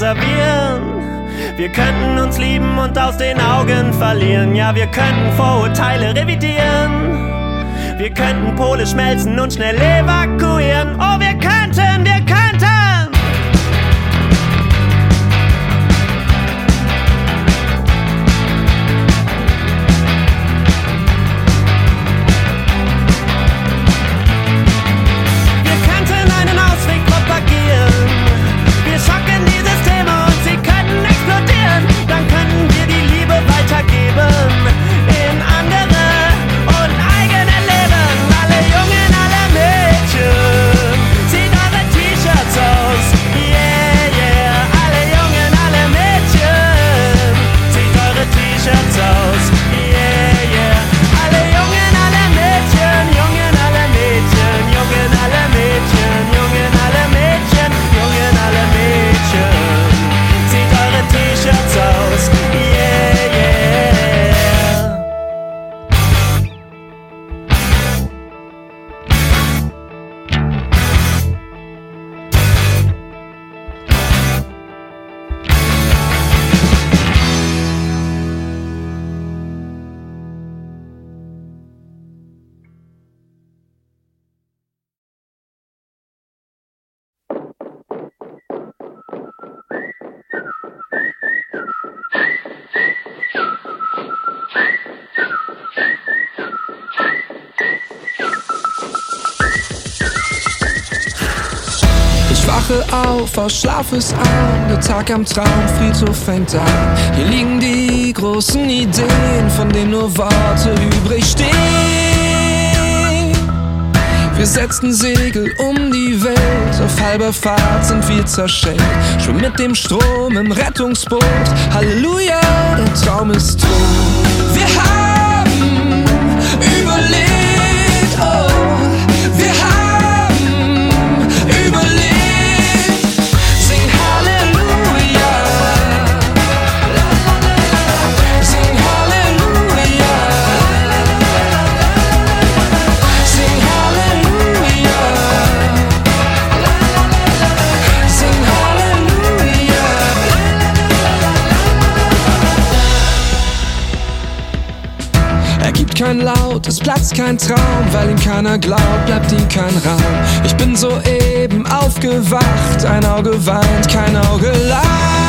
konservieren. Wir könnten uns lieben und aus den Augen verlieren. Ja, wir könnten Vorurteile revidieren. Wir könnten Pole schmelzen und schnell evakuieren. Oh, wir könnten! Wir schocken die Systeme und sie könnten explodieren. Dann könnten wir die Liebe weitergeben in andere und eigene Leben. Alle Jungen, alle Mädchen, zieht eure T-Shirts aus. Yeah, yeah. Alle Jungen, alle Mädchen, zieht eure T-Shirts aus. Yeah, yeah. Alle Jungen, alle Mädchen, Jungen, alle Mädchen, Jungen, alle Mädchen, Jungen, alle Mädchen, Jungen, alle Mädchen, zieht eure T-Shirts aus, yeah, yeah. Ich wache auf, aus Schlaf ist an, der Tag am Traum, Friedhof fängt an. Hier liegen die großen Ideen, von denen nur Worte übrig stehen. Wir setzen Segel um die Welt, auf halber Fahrt sind wir zerschellt. Schwimmen mit dem Strom im Rettungsboot, Halleluja, der Traum ist tot. Wir haben überlebt, oh, wir haben überlebt. Sing Halleluja, sing Halleluja, sing Halleluja, sing Halleluja. Er gibt kein Laut, es platzt kein Traum, weil ihm keiner glaubt, bleibt ihm kein Raum. Ich bin soeben aufgewacht, ein Auge weint, kein Auge lacht.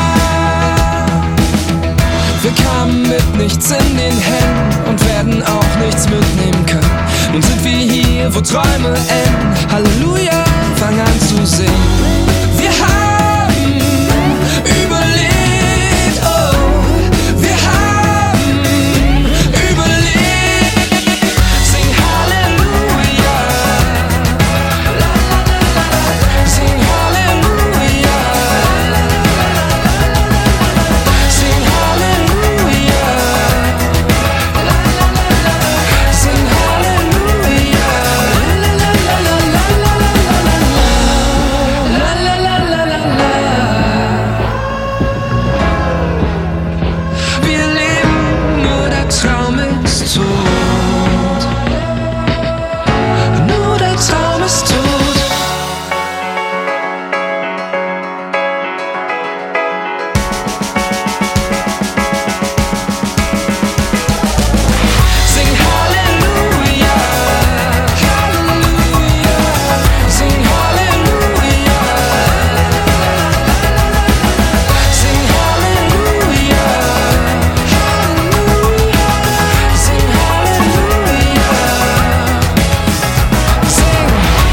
Wir kamen mit nichts in den Händen und werden auch nichts mitnehmen können. Nun sind wir hier, wo Träume enden. Halleluja, fang an zu singen. Wir haben überlebt, oh, wir haben überlebt. Sing Halleluja, sing Halleluja, sing Halleluja, sing Halleluja, la la la la la la. Wir leben, nur der Traum ist tot. Nur der Traum ist tot. Sing Halleluja, Halleluja, sing Halleluja, sing Halleluja, Halleluja, sing Halleluja, sing.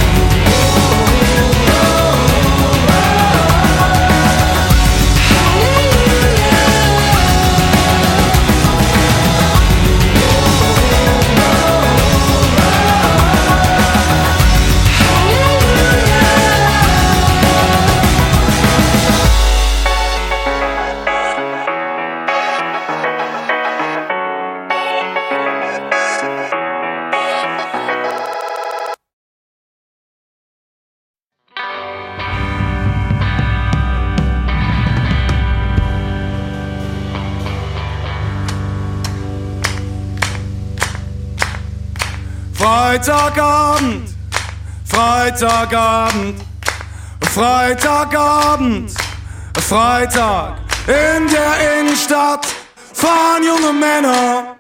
Freitagabend, Freitagabend, Freitagabend, Freitag in der Innenstadt fahren junge Männer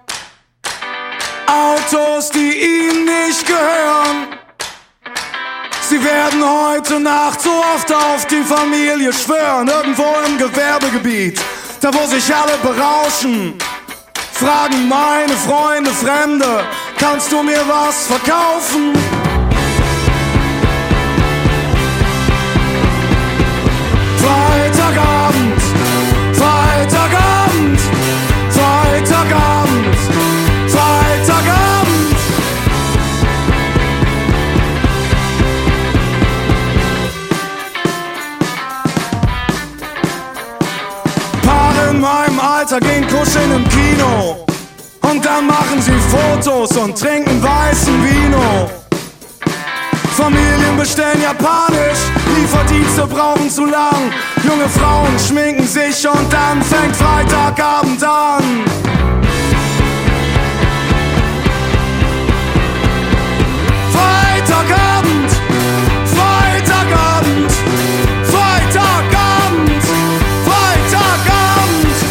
Autos, die ihnen nicht gehören. Sie werden heute Nacht so oft auf die Familie schwören. Irgendwo im Gewerbegebiet, da wo sich alle berauschen, fragen meine Freunde Fremde, kannst du mir was verkaufen? Freitagabend, Freitagabend, Freitagabend, Freitagabend. Paare in meinem Alter gehen kuscheln im Kino und dann machen sie Fotos und trinken weißen Vino. Familien bestellen japanisch, Lieferdienste brauchen zu lang. Junge Frauen schminken sich und dann fängt Freitagabend an. Freitagabend, Freitagabend, Freitagabend, Freitagabend.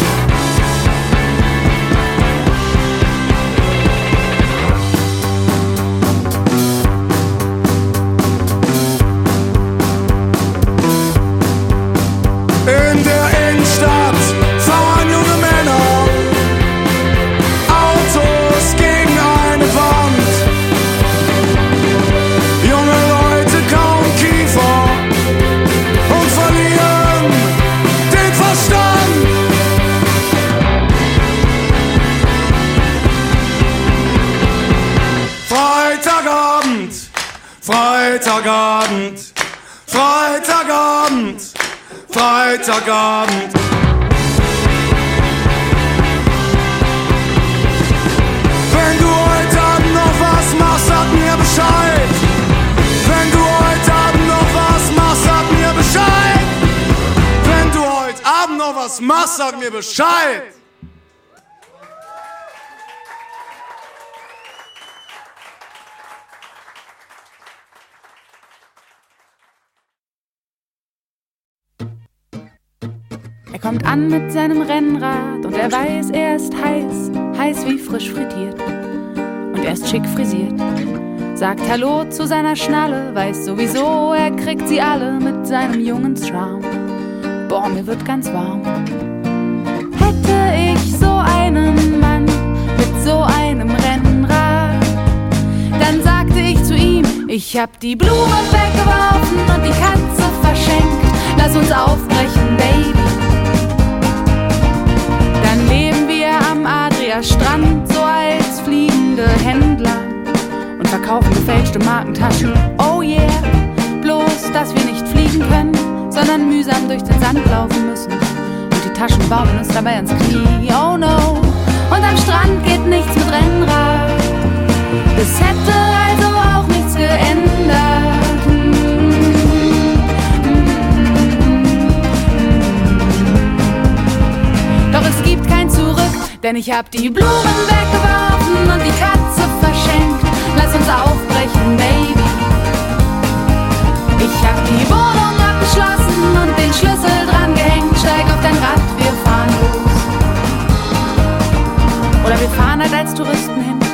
In der Innenstadt fahren junge Männer Autos gegen eine Wand. Junge Leute kauen Kiefer und verlieren den Verstand. Freitagabend, Freitagabend, Freitagabend, Freitagabend. Wenn du heute Abend noch was machst, sag mir Bescheid. Wenn du heute Abend noch was machst, sag mir Bescheid. Wenn du heute Abend noch was machst, sag mir Bescheid. Er kommt an mit seinem Rennrad und er weiß, er ist heiß, heiß wie frisch frittiert. Und er ist schick frisiert, sagt Hallo zu seiner Schnalle, weiß sowieso, er kriegt sie alle mit seinem Jungenscharme. Boah, mir wird ganz warm. Hätte ich so einen Mann mit so einem Rennrad, dann sagte ich zu ihm, ich hab die Blumen weggeworfen und die Katze verschenkt. Lass uns aufbrechen, Baby. Dann leben wir am Adria-Strand, so als fliegende Händler und verkaufen gefälschte Markentaschen. Oh yeah, bloß, dass wir nicht fliegen können, sondern mühsam durch den Sand laufen müssen. Und die Taschen baumeln uns dabei ins Knie, oh no. Und am Strand geht nichts mit Rennrad. Es hätte also auch nichts geändert. Doch es gibt kein Zurück, denn ich hab die Blumen weggeworfen und die Katze verschenkt. Lass uns aufbrechen, Baby. Ich hab die Wohnung abgeschlossen und den Schlüssel dran gehängt. Steig auf dein Rad, wir fahren los. Oder wir fahren halt als Touristen hin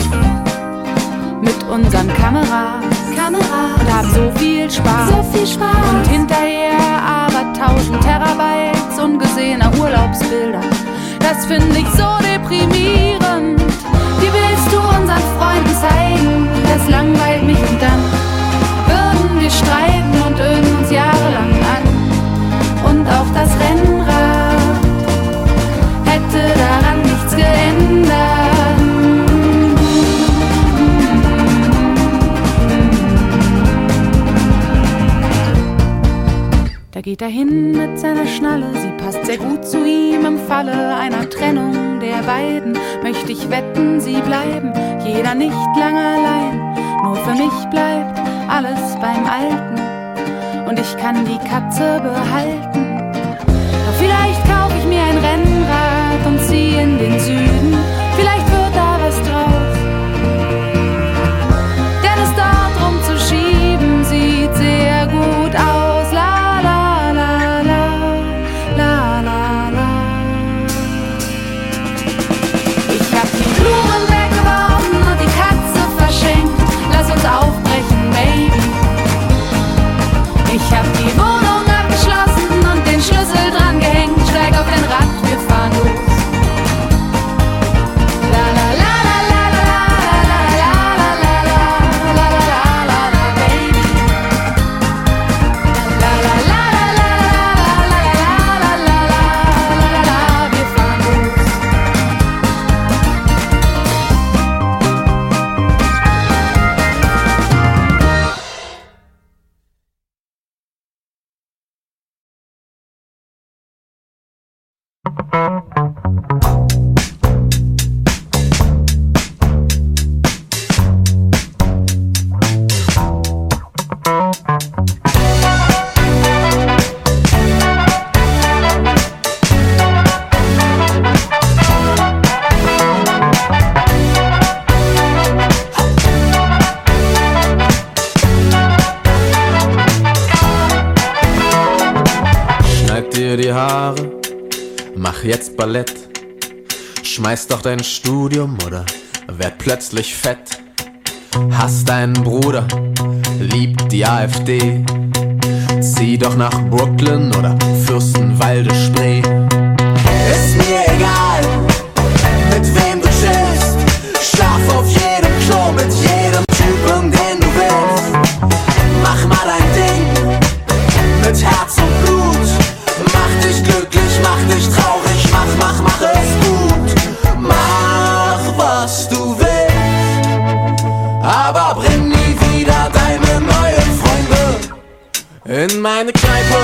mit unseren Kameras und haben so viel Spaß. Und hinterher aber 1000 Terabytes ungesehener Urlaubsbilder. Das find ich so deprimierend. Wie willst du unseren Freunden zeigen? Das langweilt mich und dann würden wir streiten und öden uns jahrelang an. Und auch das Rennrad hätte daran nichts geändert. Da geht er hin mit seiner Schnalle, sie passt sehr gut zu ihm. Im Falle einer Trennung der beiden möchte ich wetten, sie bleiben, jeder nicht lang allein. Nur für mich bleibt alles beim Alten und ich kann die Katze behalten. Doch vielleicht kaufe ich mir ein Rennrad und ziehe in den Süden, vielleicht wird da was draus. Denn es dort rumzuschieben sieht sehr gut aus. La la la la, Die Haare, mach jetzt Ballett, schmeiß doch dein Studium oder werd plötzlich fett. Hast einen Bruder, liebt die AfD, zieh doch nach Brooklyn oder Fürstenwalde Spree. Ist mir egal, mit wem du chillst, schlaf auf jedem Klo mit jedem Typen, den du willst. Mach mal dein Ding, mit Herz und Blut. Mach dich glücklich, mach dich traurig, mach es gut. Mach, was du willst, aber bring nie wieder deine neuen Freunde in meine Kneipe.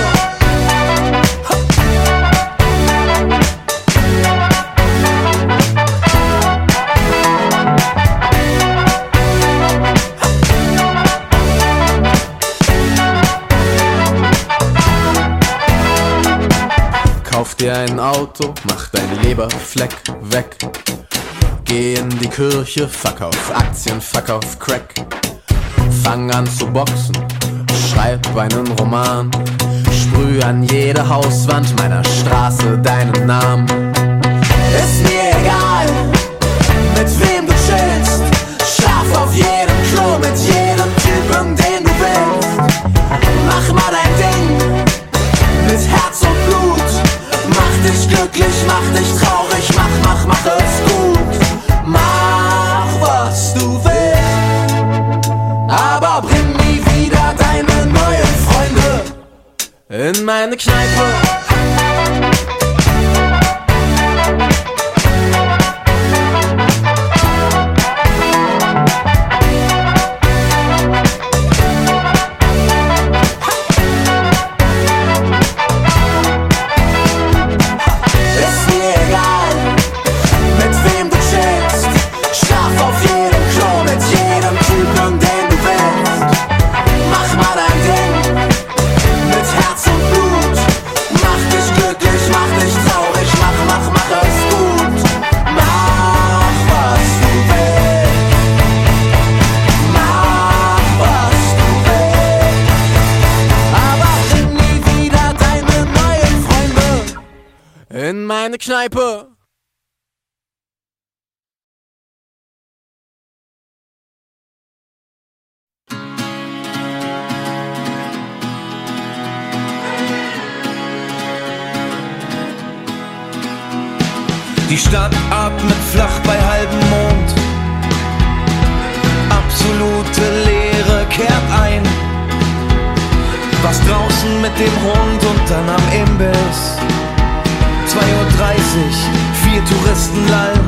Kauf dir ein Auto, mach deinen Leberfleck weg. Geh in die Kirche, fuck auf Aktien, fuck auf Crack. Fang an zu boxen, schreib einen Roman. Sprüh an jede Hauswand meiner Straße deinen Namen. Ist mir egal, mit wem du chillst, schlaf auf jedem Klo mit jedem Typen, den du willst. Mach mal dein Ding, mit Herz und Blut. Mach dich glücklich, mach dich traurig, mach es gut. Mach, was du willst, aber bring nie wieder deine neuen Freunde in meine Kneipe. In meine Kneipe. Die Stadt atmet flach bei halbem Mond. Absolute Leere kehrt ein. Was draußen mit dem Hund und dann am Imbiss. 2:30 Uhr, 4 Touristen lallen.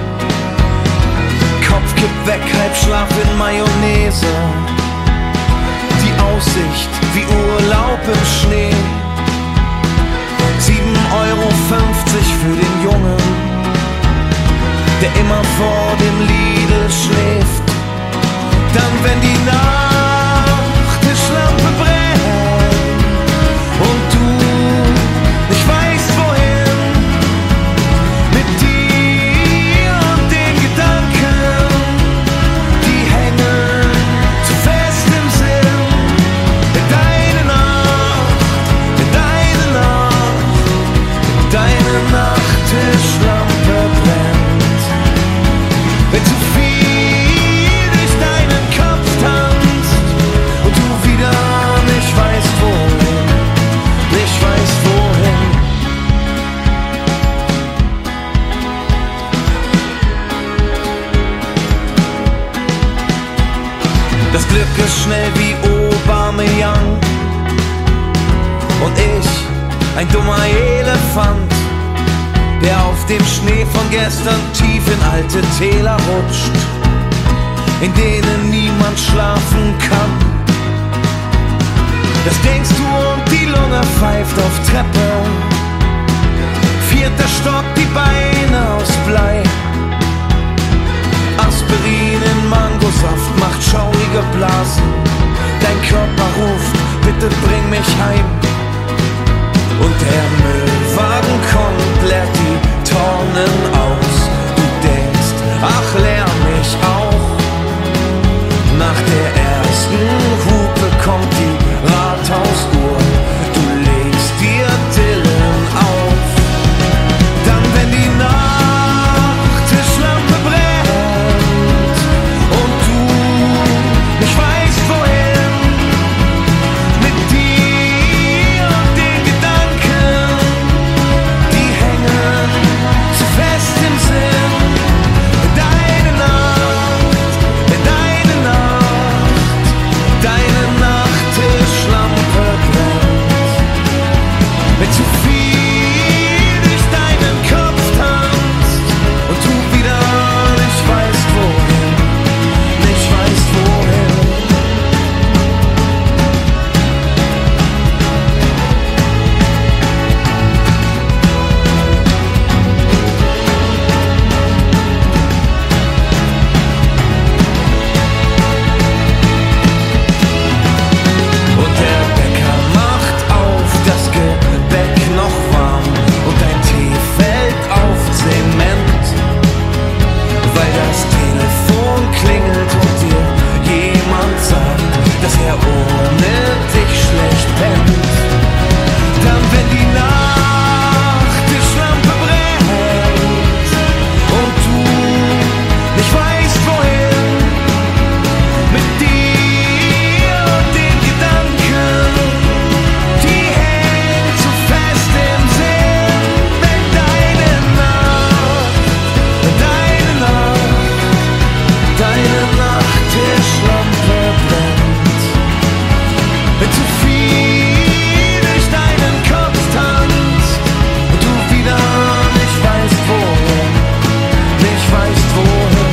Kopf kippt weg, halb Schlaf in Mayonnaise. Die Aussicht wie Urlaub im Schnee. 7,50 € für den Jungen, der immer vor dem Lidl schläft. Dann wenn die Nachttischlampe brennt und du nicht weißt wohin, mit dir und den Gedanken, die hängen zu fest im Sinn. Deine Nacht, deine Nachttischlampe brennt. Wenn zu viel durch deinen Kopf tanzt und du wieder nicht weißt wohin, nicht weißt wohin. Das Glück ist schnell wie Aubameyang und ich, ein dummer Elefant, der auf dem Schnee von gestern tief in alte Täler rutscht, in denen niemand schlafen kann. Das denkst du und die Lunge pfeift auf Treppe. 4 trainiert der Stock die Beine aus Blei. Aspirin in Mangosaft macht schaurige Blasen. Dein Körper ruft, bitte bring mich heim. Und der Müllwagen kommt, leert die Tonnen aus. Du denkst, ach leer mich auch. Nach der ersten Hupe kommt die Rathausuhr. Du legst dir Dillen auf. Dann wenn die Nachttischlampe brennt und du nicht weißt wohin, mit dir und den Gedanken, die hängen zu fest im Sinn. Deine Nacht, deine Nachttischlampe brennt. Wenn zu viel durch deinen Kopf tanzt und du wieder nicht weißt wohin, nicht weißt wohin. Und der Bäcker macht auf, das Gebäck noch warm und dein Tee fällt auf Zement, weil das Telefon klingelt und dir jemand sagt, dass er ohne dich schlecht pennt. Dann wenn die Nachttischlampe brennt und du nicht weißt wohin, mit dir und den Gedanken, die hängen zu fest im Sinn. Wenn deine Nachttischlampe brennt. Wenn zu viel durch deinen Kopf tanzt und du wieder nicht weißt wohin, nicht weißt wohin.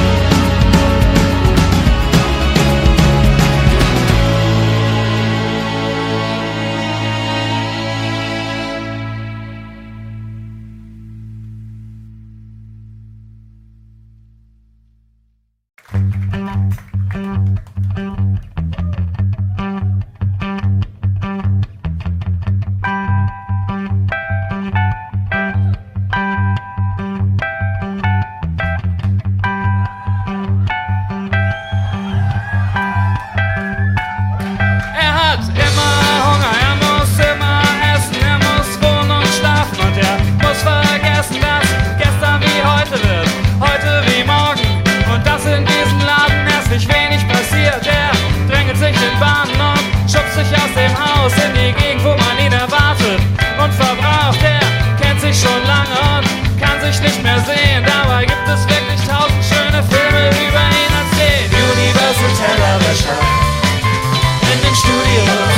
Er hat immer Hunger, er muss immer essen, er muss wohnen und schlafen und er muss vergessen, dass gestern wie heute wird, heute wie morgen und dass in diesem Laden erst nicht wenig passiert. Er drängelt sich in Bahnen und schubst sich aus dem Haus in die Gegend, wo man ihn erwartet und verbraucht. Er kennt sich schon lange und kann sich nicht mehr sehen, dabei gibt es wirklich 1000 schöne Filme über ihn als den Universal Tellerwäscher in den Studios.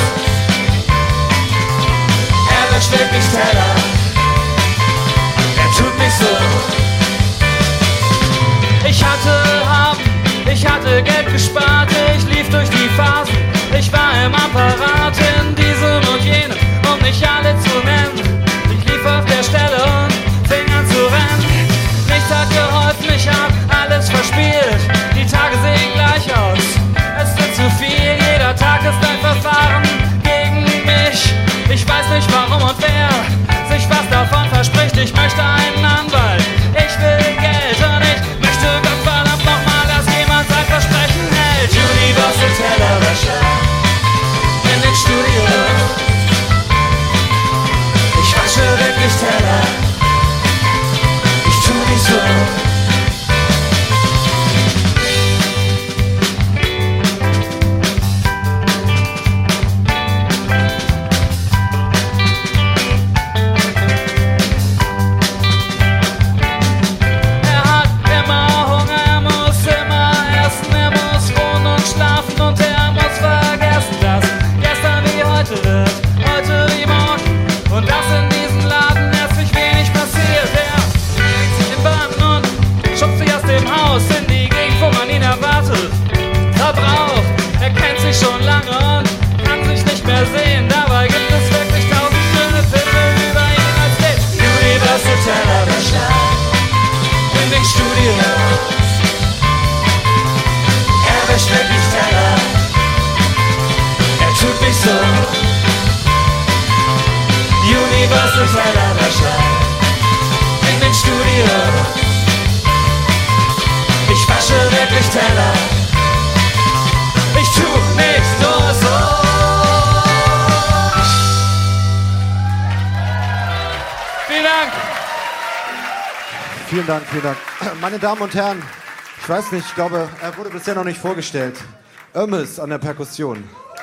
Er wäscht wirklich Teller. Er tut nicht so. Ich hatte Geld gespart, ich lief durch die Phasen. Ich war im Apparat in diesem und jenem, um nicht alle zu nennen. Ich lief auf der Stelle und fing an zu rennen. Nichts hat geholfen, ich hab alles verspielt. Die Tage sehen gleich aus, es wird zu viel. Jeder Tag ist ein Verfahren gegen mich. Ich weiß nicht warum und wer sich was davon verspricht. Ich möchte einen Anwalt, ich will Geld und ich möchte Gott verdammt nochmal, dass jemand sein Versprechen hält. mich so. Universal Tellerwäscher in den Studio. Ich wasche wirklich Teller. Ich tu nicht nur so. Vielen Dank. Vielen Dank, vielen Dank. Meine Damen und Herren, ich weiß nicht, ich glaube, er wurde bisher noch nicht vorgestellt. Ömmes an der Perkussion.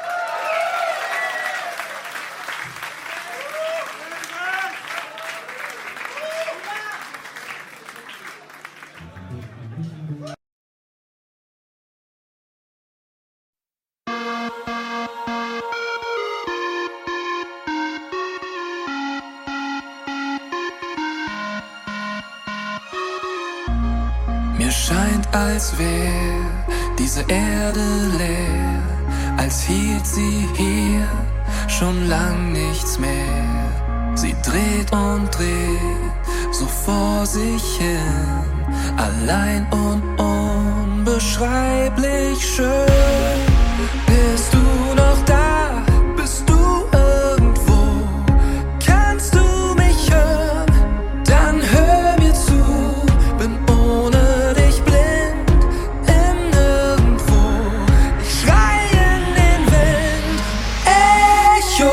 Mir scheint, als wär diese Erde leer, als hielt sie hier schon lang nichts mehr. Sie dreht und dreht so vor sich hin, allein und unbeschreiblich schön. Bist du noch da? Bist du irgendwo? Kannst du mich hören? Dann hör mir zu. Bin ohne dich blind im Nirgendwo. Ich schrei in den Wind. Echo.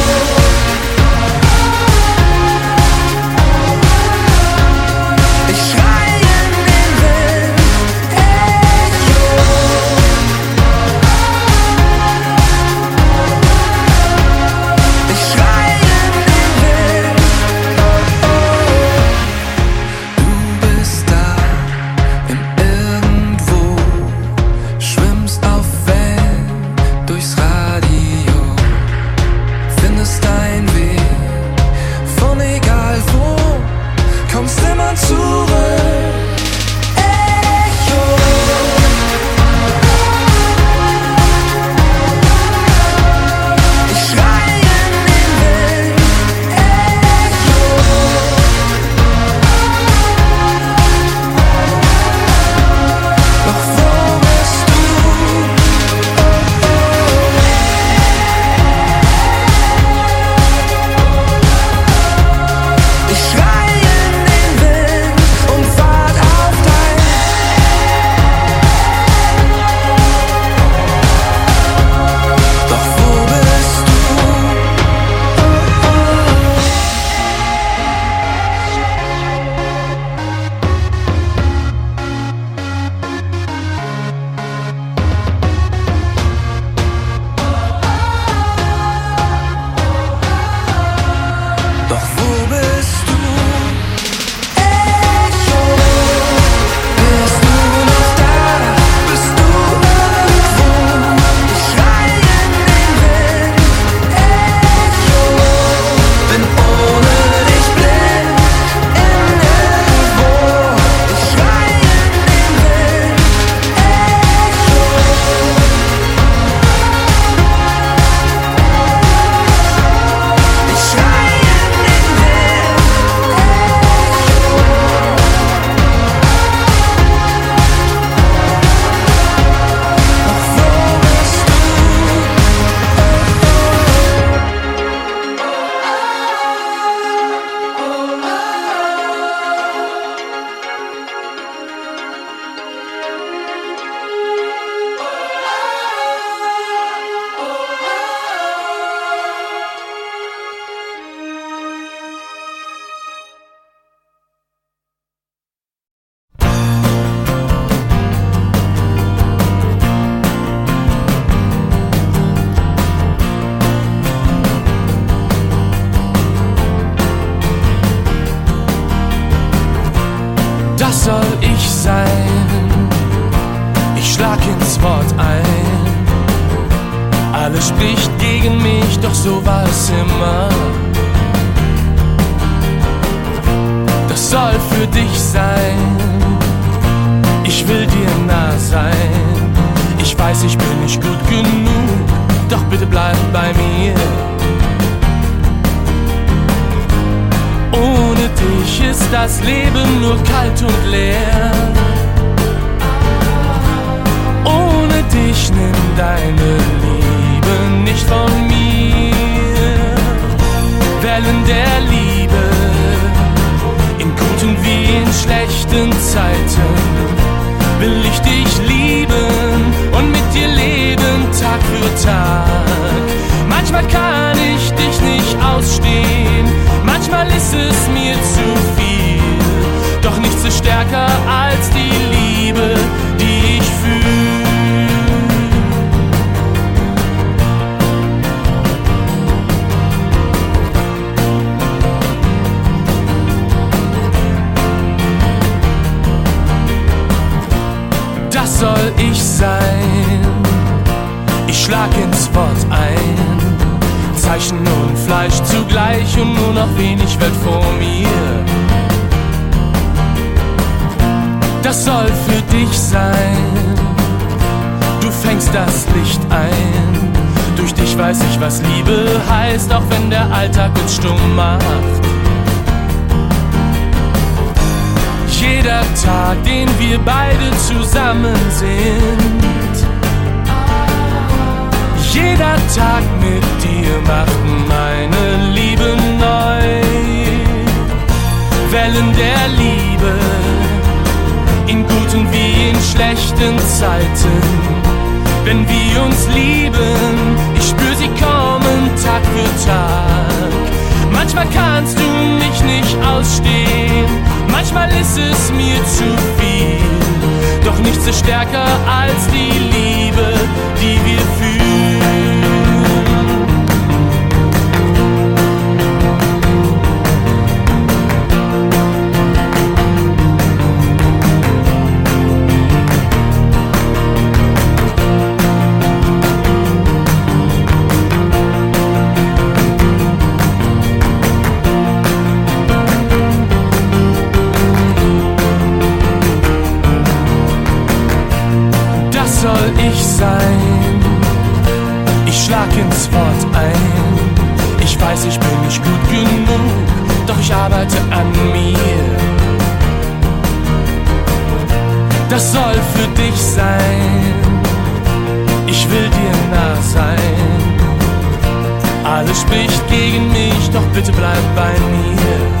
Ich schrei in den Wind. Echo. Ich schrei in den Wind. Du bist da im Irgendwo, schwimmst auf Wellen durchs Radio, findest deinen Weg von egal wo, kommst immer zurück. Echo. Ich schrei in den Wind. Echo. Doch wo bist du? Ich schrei in den Wind und wart auf dein. Doch wo bist du? Doch wo bist du? Echo. Bist du noch da? Bist du irgendwo? Ich schrei in den Wind. Echo. Bin ohne dich blind im Nirgendwo. Ich schrei in den Wind. Echo. Ich schrei in den Wind. Doch wo bist du? Das soll ich sein. Ich schlag ins Wort ein. Alles spricht gegen mich, doch so war es immer. Das soll für dich sein. Ich will dir nah sein. Ich weiß, ich bin nicht gut genug, doch bitte bleib bei mir. Ohne dich ist das Leben nur kalt und leer. Ohne dich nimm deine Liebe nicht von mir. schlechten Zeiten will ich dich lieben und mit dir leben Tag für Tag. Manchmal kann ich dich nicht ausstehen, manchmal ist es mir zu viel, doch nichts ist stärker als die Liebe, die ich fühle. Das soll ich sein, ich schlag ins Wort ein, Zeichen und Fleisch zugleich und nur noch wenig Welt vor mir. Das soll für dich sein, du fängst das Licht ein, durch dich weiß ich, was Liebe heißt, auch wenn der Alltag uns stumm macht. Jeder Tag, den wir beide zusammen sind, jeder Tag mit dir macht meine Liebe neu. Wellen der Liebe, in guten wie in schlechten Zeiten. Wenn wir uns lieben, ich spür sie kommen Tag für Tag. Manchmal kannst du mich nicht ausstehen, manchmal ist es mir zu viel, doch nichts ist stärker als die Liebe, die wir fühlen. Soll ich sein, ich schlag ins Wort ein, ich weiß, ich bin nicht gut genug, doch ich arbeite an mir. Das soll für dich sein, ich will dir nah sein, alles spricht gegen mich, doch bitte bleib bei mir.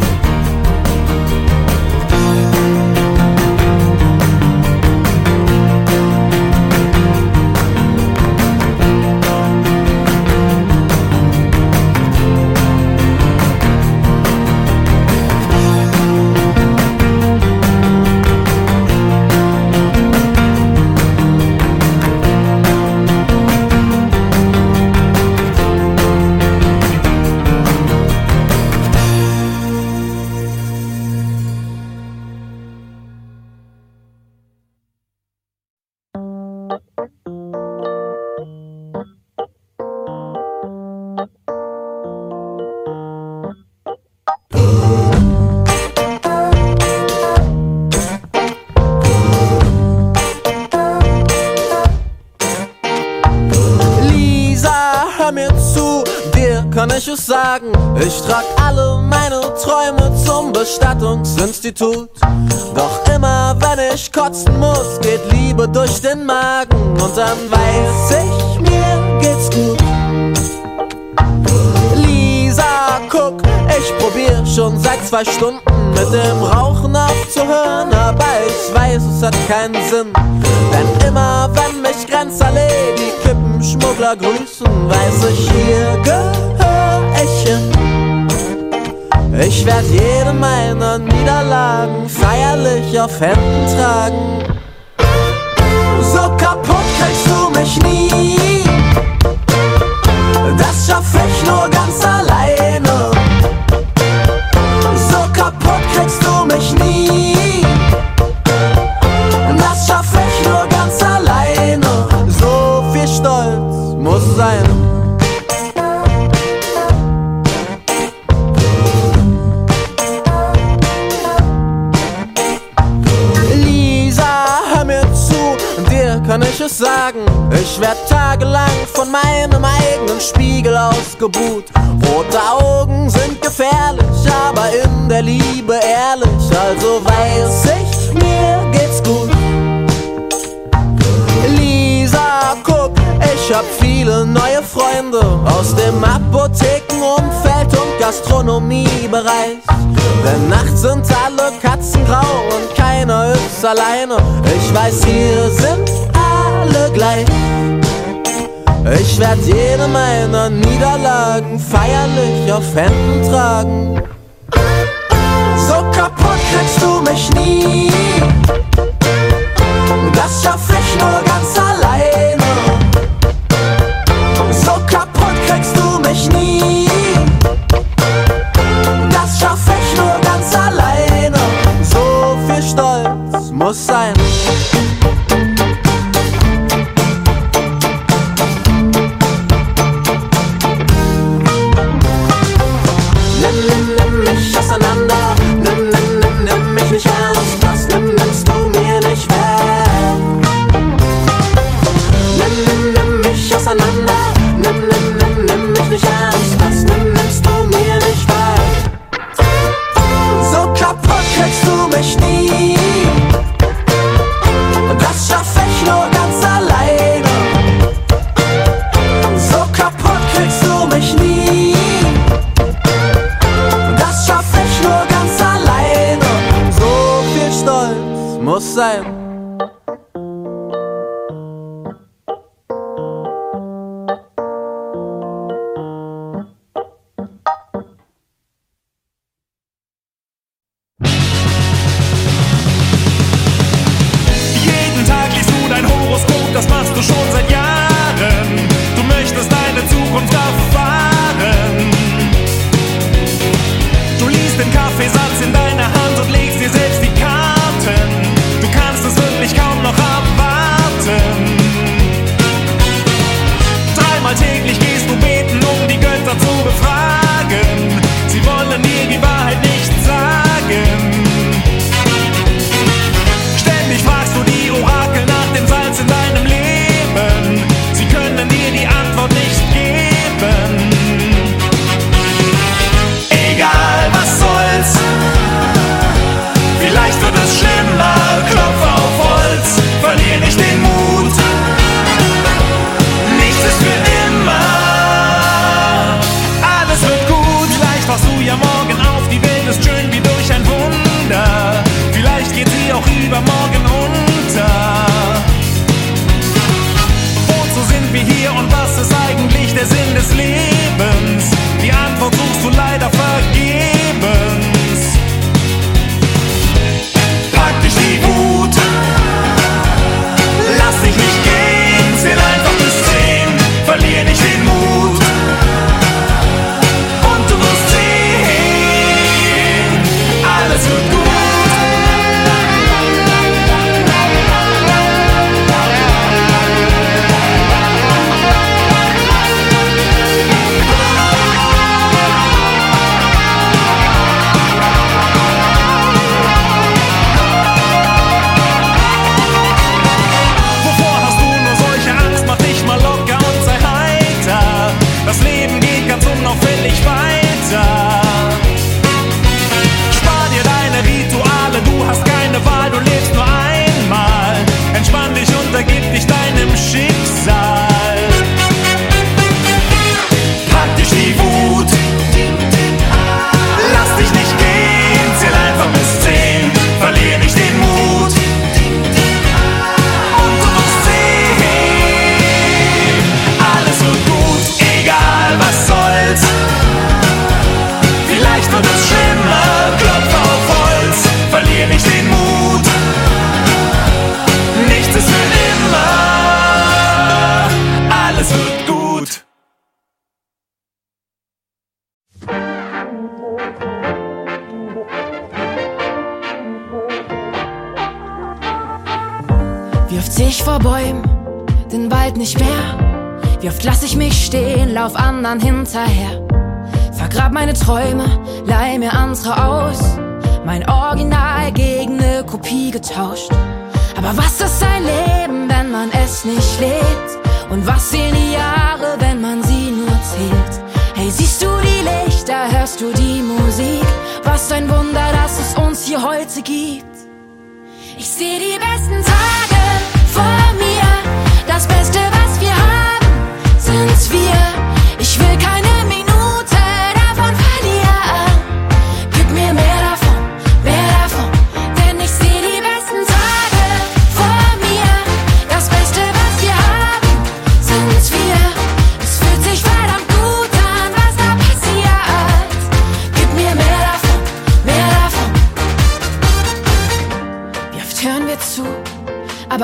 Ich es sagen, ich trag alle meine Träume zum Bestattungsinstitut. Doch immer wenn ich kotzen muss, geht Liebe durch den Magen und dann weiß ich, mir geht's gut. Lisa, guck, ich probier schon seit 2 Stunden mit dem Rauchen aufzuhören, aber ich weiß, es hat keinen Sinn. Denn immer wenn mich Grenzallee die Kippenschmuggler grüßen, weiß ich, hier gehör ich hin. Ich werd jede meiner Niederlagen feierlich auf Händen tragen. So kaputt kriegst du mich nie, das schaff ich nur ganz alleine. So kaputt kriegst du mich nie, das schaff ich nur ganz alleine. So viel Stolz muss sein. Kann ich es sagen, ich werd tagelang von meinem eigenen Spiegel ausgebuht. Rote Augen sind gefährlich, aber in der Liebe ehrlich, also weiß ich, mir geht's gut. Lisa, guck, ich hab viele neue Freunde aus dem Apothekenumfeld und Gastronomiebereich. Denn nachts sind alle Katzen grau und keiner ist alleine. Ich weiß, hier sind alle gleich. Ich werd jede meiner Niederlagen feierlich auf Händen tragen. So kaputt kriegst du mich nie. Das schaff ich nur ganz alleine. So kaputt kriegst du mich nie. Das schaff ich nur ganz alleine. So viel Stolz muss sein. Nimm mich auseinander. Nimm mich nicht ernst. Das nimmst du mir nicht weg. Nimm mich auseinander. Nimm mich nicht ernst. Das nimmst du mir nicht weg. So kaputt kriegst du mich nie. Das schaff ich nur ganz alleine. So kaputt kriegst du mich nie. Das schaff ich nur ganz alleine. So viel Stolz muss sein. Jeden Tag liest du dein Horoskop, das machst du schon seit Jahren. Du möchtest deine Zukunft erfahren. Du liest den Kaffeesatz in deiner Hand und legst dir selbst die Karten. Du kannst es wirklich kaum noch abwarten. Dreimal täglich gehst du beten, um die Götter zu befragen. Sie wollen dir die Wahrheit nicht sagen. Ständig fragst du die Orakel nach dem Salz in deinem Leben. Sie können dir die Antwort nicht geben. Egal, was soll's. Vielleicht wird es schlimmer. Klopf auf Holz. Verlier nicht den Mut. Nichts ist für immer. Alles wird gut. Vielleicht wachst du ja morgen auf. Die Welt ist schön wie durch ein Wunder. Vielleicht geht sie auch übermorgen unter. Wozu sind wir hier und was ist eigentlich der Sinn des Lebens? Die Antwort suchst du leider vergebens. Pack dich die Wut. Lass dich nicht gehen. Zähl einfach bis 10. Verlier nicht den Mut. Und du wirst sehen, alles wird gut. Wovor hast du nur solche Angst? Mach dich mal locker und sei heiter. Das Leben geht ganz unauffällig weiter. Spar dir deine Rituale, du hast keine Wahl, du lebst nur einmal. Entspann dich und ergib dich deinem Schicksal. Pack dich die Wut. Lass dich nicht gehen, zähl einfach bis 10. Verlier nicht den Mut. Und du wirst sehen, alles wird gut, egal was soll's. Vielleicht wird es schlimmer, klopf auf Holz. Verlier nicht den Mut. Nichts ist für immer. Alles wird gut. Wie oft seh ich vor Bäumen den Wald nicht mehr? Wie oft lass ich mich stehen, lauf anderen hinterher? Vergrab meine Träume, leih mir andere aus. Mein Original gegen ne Kopie getauscht. Aber was ist ein Leben, wenn man es nicht lebt? Und was zählen die Jahre, wenn man sie nur zählt? Hey, siehst du die Lichter, hörst du die Musik? Was ein Wunder, dass es uns hier heute gibt. Ich seh die besten Tage vor mir. Das Beste, was wir haben, sind's wir. Ich will keine Minute davon verlieren.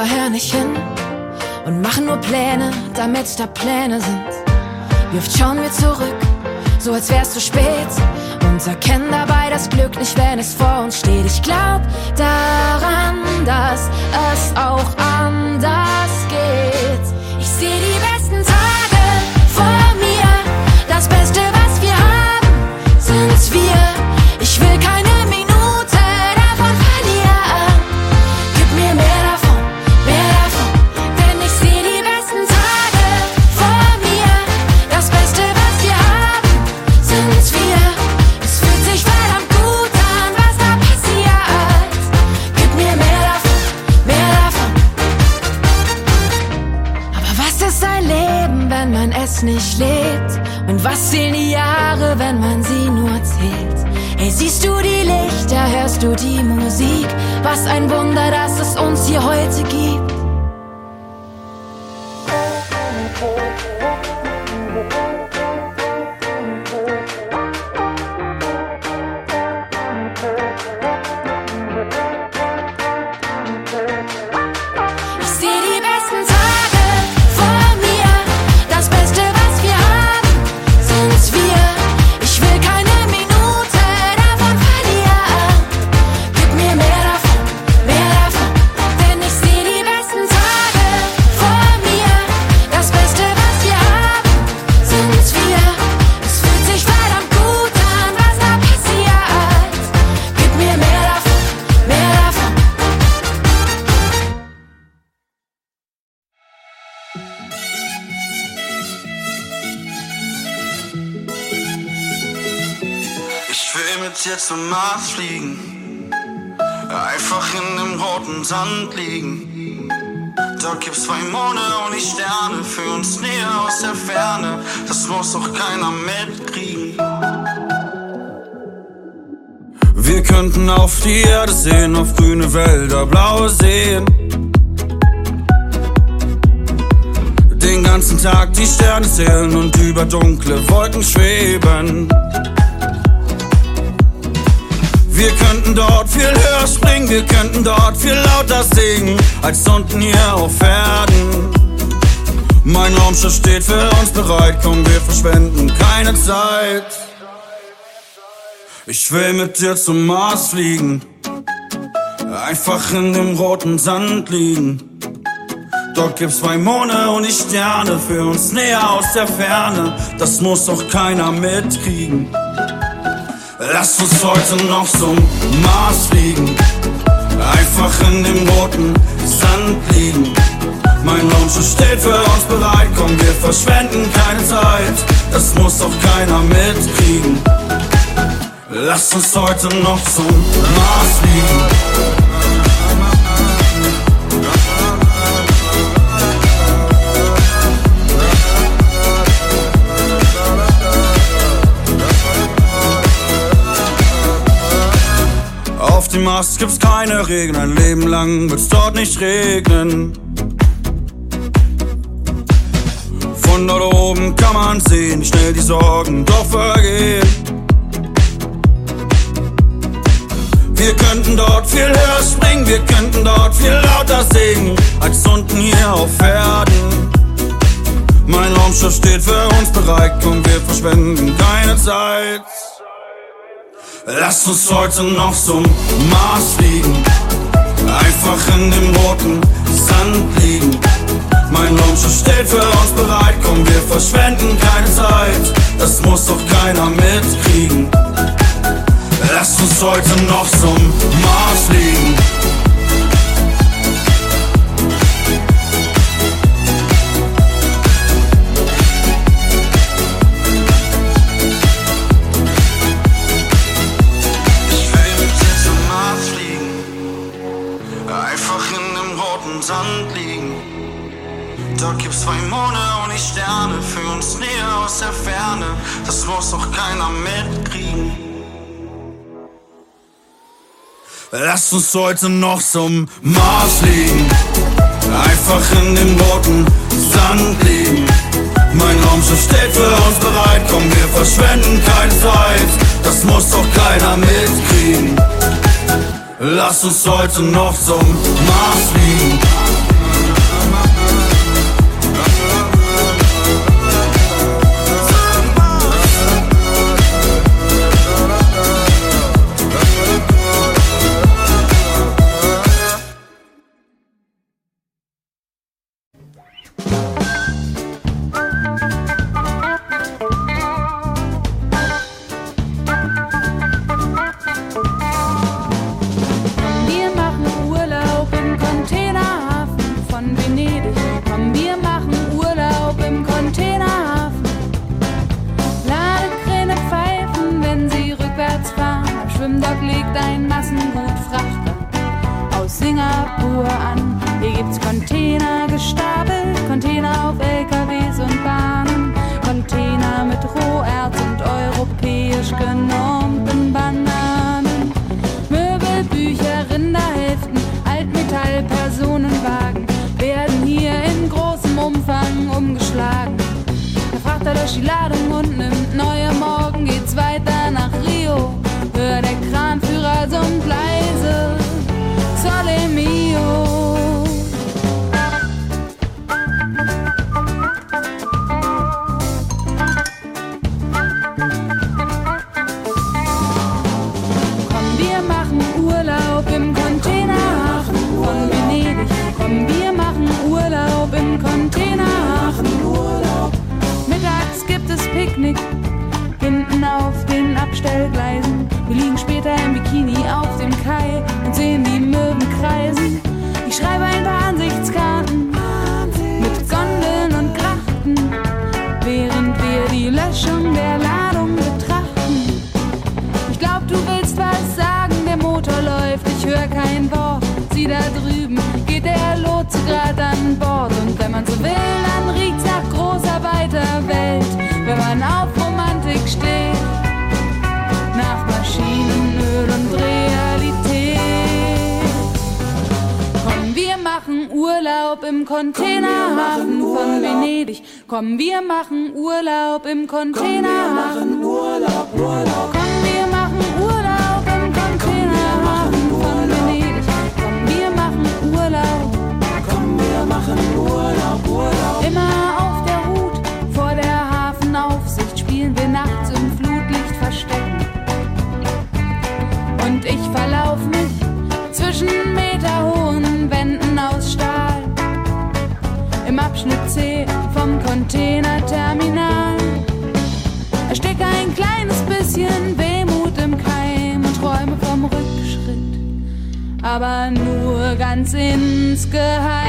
aber hör nicht hin und machen nur Pläne, damit da Pläne sind. Wie oft schauen wir zurück, so als wär's zu spät, und erkennen dabei das Glück nicht, wenn es vor uns steht. Ich glaub daran, dass es auch anders geht. Ich seh die besten Tage vor mir, das Beste, was wir haben, sind wir. Ich will keine Minute davon verlieren. Gib mir mehr davon, denn ich seh die besten Tage vor mir. Das Beste, was wir haben, sind wir. Es fühlt sich verdammt gut an, was da passiert. Gib mir mehr davon. Aber was ist ein Leben, wenn man es nicht lebt? Und was zählen die Jahre, wenn man sie nur zählt? Hey, siehst du die Lichter, hörst du die Musik? Was ein Wunder, dass es uns hier heute gibt. Ich seh die besten Tage vor mir, das Beste, was wir haben, sind wir. Ich will keine Minute davon verlieren. Gib mir mehr davon, denn ich seh die besten Tage vor mir. Das Beste, was wir haben, sind wir. Es fühlt sich verdammt gut an, was da passiert. Gib mir mehr davon. Ich will mit dir zum Mars fliegen, einfach in dem roten Sand liegen. Dort gibt's 2 Monde und die Sterne für uns näher aus der Ferne. Das muss doch keiner mitkriegen. Wir könnten auf die Erde sehen, auf grüne Wälder, blaue Seen. Den ganzen Tag die Sterne zählen und über dunkle Wolken schweben. Wir könnten dort viel höher springen, wir könnten dort viel lauter singen, als unten hier auf Erden. Mein Raumschiff steht für uns bereit, komm, wir verschwenden keine Zeit. Ich will mit dir zum Mars fliegen, einfach in dem roten Sand liegen. Dort gibt's 2 Monde und die Sterne für uns näher aus der Ferne. Das muss doch keiner mitkriegen. Lass uns heute noch zum Mars fliegen, einfach in dem roten Sand liegen. Mein Raumschiff steht für uns bereit, komm, wir verschwenden keine Zeit. Das muss doch keiner mitkriegen. Lass uns heute noch zum Mars fliegen. Auf dem Mars gibt's keine Regen, ein Leben lang wird's dort nicht regnen. Von dort oben kann man sehen, wie schnell die Sorgen doch vergehen. Wir könnten dort viel höher springen, wir könnten dort viel lauter singen, als unten hier auf Erden. Mein Raumschiff steht für uns bereit, komm, wir verschwenden keine Zeit. Lass uns heute noch zum Mars fliegen, einfach in dem roten Sand liegen. Mein Raumschiff steht für uns bereit, komm, wir verschwenden keine Zeit. Das muss doch keiner mitkriegen. Lass uns heute noch zum Mars fliegen. Sand liegen. Dort gibt's 2 Monde und die Sterne für uns näher aus der Ferne. Das muss doch keiner mitkriegen. Lass uns heute noch zum Mars fliegen, einfach in dem roten Sand liegen. Mein Raumschiff steht für uns bereit, komm, wir verschwenden keine Zeit. Das muss doch keiner mitkriegen. Lass uns heute noch zum Mars fliegen. Schwimmdock legt ein Massengutfrachter aus Singapur an. Hier gibt's Container gestapelt, Container auf LKWs und Bahnen, Container mit Roherz und europäisch genormten Bananen. Möbel, Bücher, Rinderhälften, Altmetall, Personenwagen werden hier in großem Umfang umgeschlagen. Der Frachter löscht die Ladung und nimmt neue. Morgen geht's weiter nach Rio. Hört der Kranführer summt leise Sole Mio. Komm, wir machen Urlaub im Containerhafen von Venedig. Komm, wir machen Urlaub im Containerhafen. Mittags gibt es Picknick hinten auf den Abstellgleisen. Wir liegen später im Bikini auf dem Kai und sehen die Möwen kreisen. Ich schreibe ein paar Ansichtskarten mit Gondeln und Grachten, während wir die Löschung der Ladung betrachten. Ich glaub, du willst was sagen, der Motor läuft, ich höre kein Wort. Sieh da drüben, geht der Lotse grad an Bord. Und wenn man so will, dann riecht's nach großer, weiter Welt. Wenn man auf Romantik steht, nach Maschinenöl und Realität. Komm, wir machen Urlaub im Containerhafen von Venedig. Komm, wir machen Urlaub im Containerhafen. Komm, wir machen Urlaub im Containerhafen von Venedig. Komm, wir machen Urlaub. Komm, wir machen Urlaub, Urlaub. Immer auf der Hut vor der Hafenaufsicht spielen wir nachts im Flutlicht verstecken. Und ich verlauf mich zwischen meterhohen Wänden aus Stahl im Abschnitt C vom Containerterminal. Ersticke ein kleines bisschen Wehmut im Keim und träume vom Rückschritt, aber nur ganz insgeheim.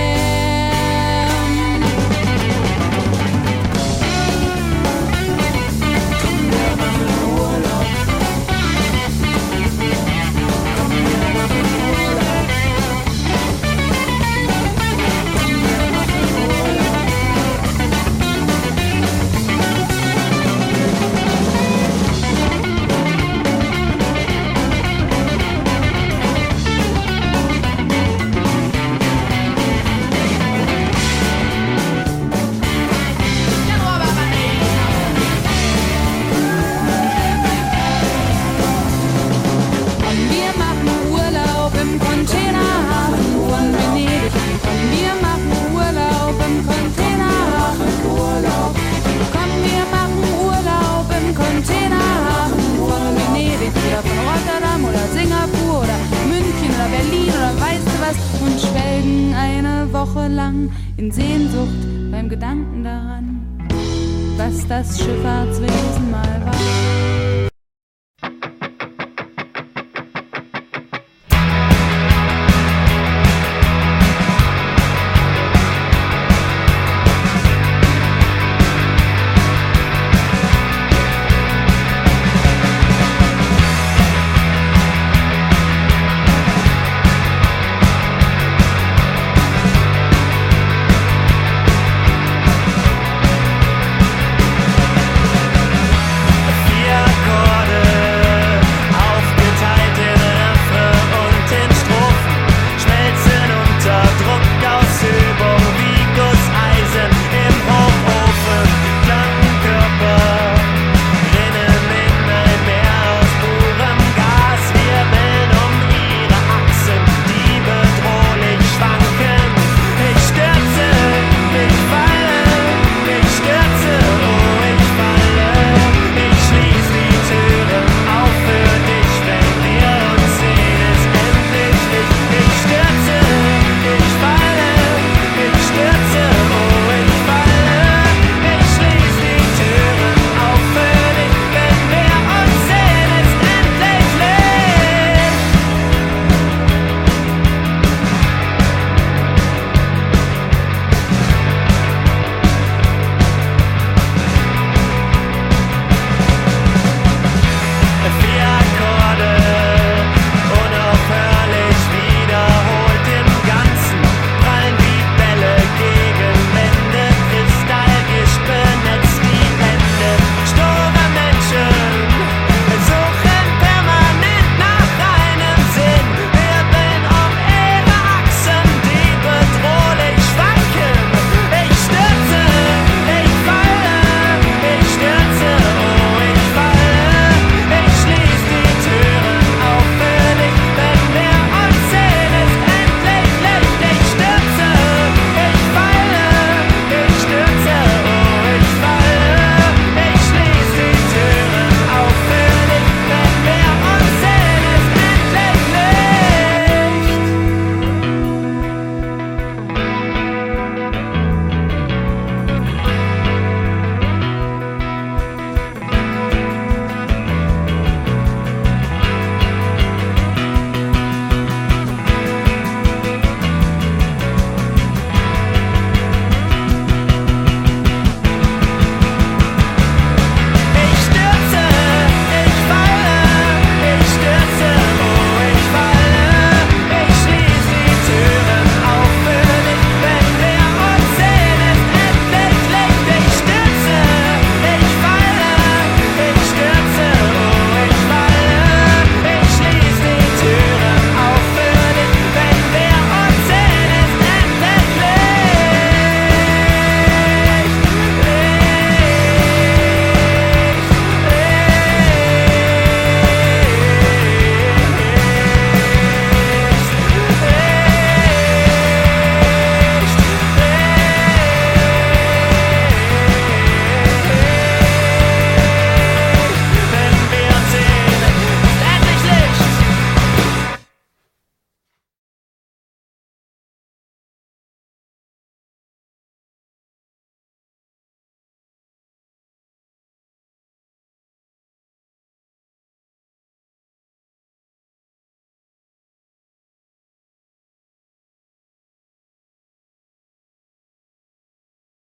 Und schwelgen eine Woche lang in Sehnsucht beim Gedanken daran, was das Schifffahrtswesen